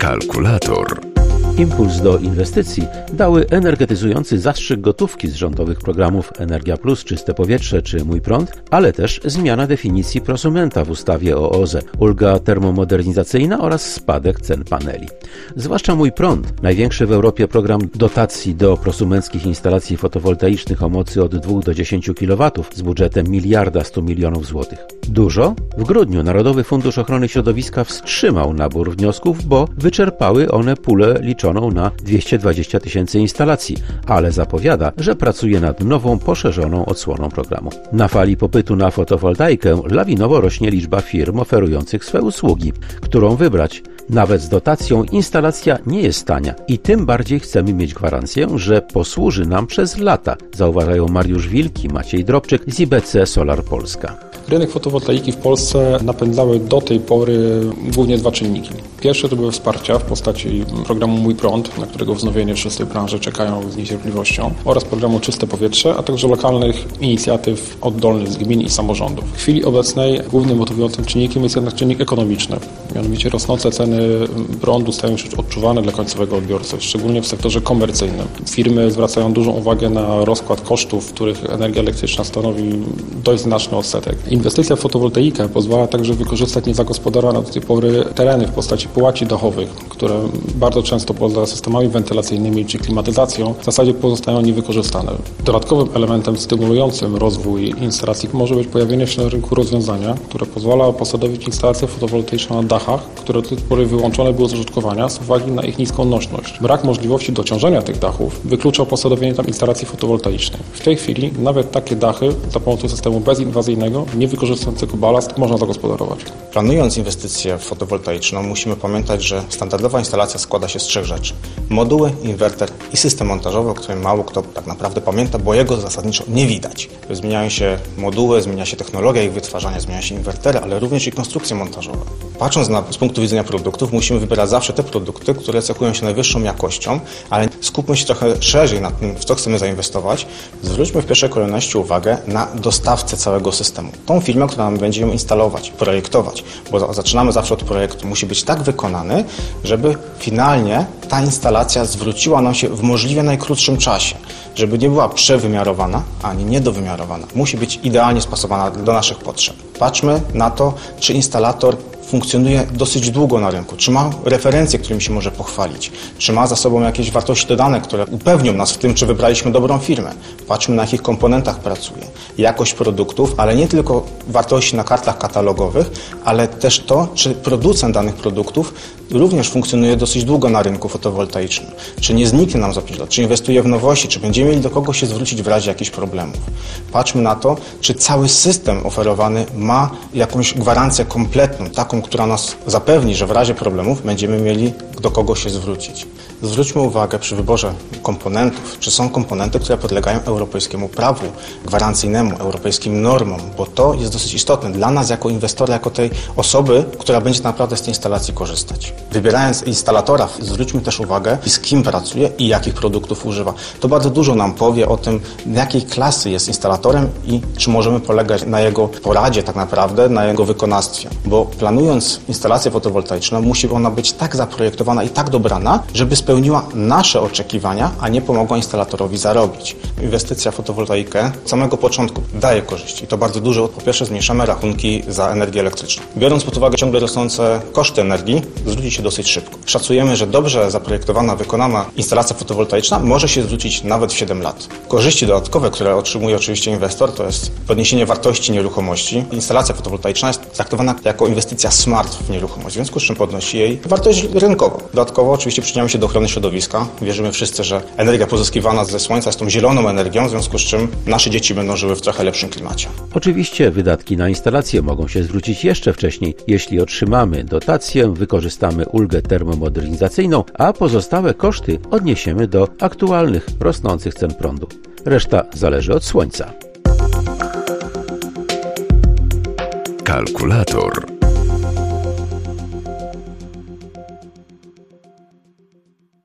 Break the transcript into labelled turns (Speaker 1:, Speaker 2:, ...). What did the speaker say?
Speaker 1: Kalkulator.
Speaker 2: Impuls do inwestycji dały energetyzujący zastrzyk gotówki z rządowych programów Energia Plus, Czyste Powietrze czy Mój Prąd, ale też zmiana definicji prosumenta w ustawie o OZE, ulga termomodernizacyjna oraz spadek cen paneli. Zwłaszcza Mój Prąd, największy w Europie program dotacji do prosumenckich instalacji fotowoltaicznych o mocy od 2 do 10 kW z budżetem 1,1 mld złotych. Dużo? W grudniu Narodowy Fundusz Ochrony Środowiska wstrzymał nabór wniosków, bo wyczerpały one pulę liczoną na 220 000 instalacji, ale zapowiada, że pracuje nad nową, poszerzoną odsłoną programu. Na fali popytu na fotowoltaikę lawinowo rośnie liczba firm oferujących swe usługi. Którą wybrać? Nawet z dotacją instalacja nie jest tania i tym bardziej chcemy mieć gwarancję, że posłuży nam przez lata, zauważają Mariusz Wilk i Maciej Drobczyk z IBC Solar Polska.
Speaker 3: Rynek fotowoltaiki w Polsce napędzały do tej pory głównie dwa czynniki. Pierwsze to były wsparcia w postaci programu Mój Prąd, na którego wznowienie wszyscy w branży czekają z niecierpliwością, oraz programu Czyste Powietrze, a także lokalnych inicjatyw oddolnych z gmin i samorządów. W chwili obecnej głównym motywującym czynnikiem jest jednak czynnik ekonomiczny. Mianowicie rosnące ceny prądu stają się odczuwane dla końcowego odbiorcy, szczególnie w sektorze komercyjnym. Firmy zwracają dużą uwagę na rozkład kosztów, w których energia elektryczna stanowi dość znaczny odsetek. Inwestycja w fotowoltaikę pozwala także wykorzystać niezagospodarowane do tej pory tereny w postaci połaci dachowych, które bardzo często poza systemami wentylacyjnymi czy klimatyzacją w zasadzie pozostają niewykorzystane. Dodatkowym elementem stymulującym rozwój instalacji może być pojawienie się na rynku rozwiązania, które pozwala posadowić instalacje fotowoltaiczne na dachach, które do tej pory wyłączone były z użytkowania z uwagi na ich niską nośność. Brak możliwości dociążenia tych dachów wykluczał posadowienie tam instalacji fotowoltaicznej. W tej chwili nawet takie dachy za pomocą systemu bezinwazyjnego, nie wykorzystującego balast, można zagospodarować.
Speaker 4: Planując inwestycję fotowoltaiczną, musimy pamiętać, że standardowa instalacja składa się z 3 rzeczy. Moduły, inwerter i system montażowy, o którym mało kto tak naprawdę pamięta, bo jego zasadniczo nie widać. Zmieniają się moduły, zmienia się technologia ich wytwarzania, zmienia się inwertery, ale również i konstrukcje montażowe. Patrząc z punktu widzenia produktów, musimy wybierać zawsze te produkty, które cechują się najwyższą jakością, ale skupmy się trochę szerzej nad tym, w co chcemy zainwestować. Zwróćmy w pierwszej kolejności uwagę na dostawcę całego systemu. Tą firmę, która nam będzie ją instalować, projektować, bo zaczynamy zawsze od projektu. Musi być tak wykonany, żeby finalnie ta instalacja zwróciła nam się w możliwie najkrótszym czasie, żeby nie była przewymiarowana, ani niedowymiarowana. Musi być idealnie spasowana do naszych potrzeb. Patrzmy na to, czy instalator funkcjonuje dosyć długo na rynku, czy ma referencje, którymi się może pochwalić, czy ma za sobą jakieś wartości dodane, które upewnią nas w tym, czy wybraliśmy dobrą firmę. Patrzmy, na jakich komponentach pracuje. Jakość produktów, ale nie tylko wartości na kartach katalogowych, ale też to, czy producent danych produktów również funkcjonuje dosyć długo na rynku fotowoltaicznym. Czy nie zniknie nam za 5 lat, czy inwestuje w nowości, czy będziemy mieli do kogo się zwrócić w razie jakichś problemów. Patrzmy na to, czy cały system oferowany ma jakąś gwarancję kompletną, taką, która nas zapewni, że w razie problemów będziemy mieli do kogo się zwrócić. Zwróćmy uwagę przy wyborze komponentów, czy są komponenty, które podlegają europejskiemu prawu gwarancyjnemu, europejskim normom, bo to jest dosyć istotne dla nas jako inwestora, jako tej osoby, która będzie naprawdę z tej instalacji korzystać. Wybierając instalatora, zwróćmy też uwagę, z kim pracuje i jakich produktów używa. To bardzo dużo nam powie o tym, jakiej klasy jest instalatorem i czy możemy polegać na jego poradzie tak naprawdę, na jego wykonawstwie. Bo planując instalację fotowoltaiczną, musi ona być tak zaprojektowana i tak dobrana, żeby spełniła nasze oczekiwania, a nie pomogła instalatorowi zarobić. Inwestycja w fotowoltaikę od samego początku daje korzyści. I to bardzo dużo. Po pierwsze, zmniejszamy rachunki za energię elektryczną. Biorąc pod uwagę ciągle rosnące koszty energii, zwróci się dosyć szybko. Szacujemy, że dobrze zaprojektowana, wykonana instalacja fotowoltaiczna może się zwrócić nawet w 7 lat. Korzyści dodatkowe, które otrzymuje oczywiście inwestor, to jest podniesienie wartości nieruchomości. Instalacja fotowoltaiczna jest traktowana jako inwestycja smart w nieruchomość, w związku z czym podnosi jej wartość rynkową. Dodatkowo oczywiście przyczyniamy się do ochrony środowiska. Wierzymy wszyscy, że energia pozyskiwana ze słońca jest tą zieloną energią, w związku z czym nasze dzieci będą żyły w trochę lepszym klimacie.
Speaker 2: Oczywiście wydatki na instalację mogą się zwrócić jeszcze wcześniej, jeśli otrzymamy dotację, wykorzystamy ulgę termomodernizacyjną, a pozostałe koszty odniesiemy do aktualnych, rosnących cen prądu. Reszta zależy od słońca.
Speaker 1: Kalkulator.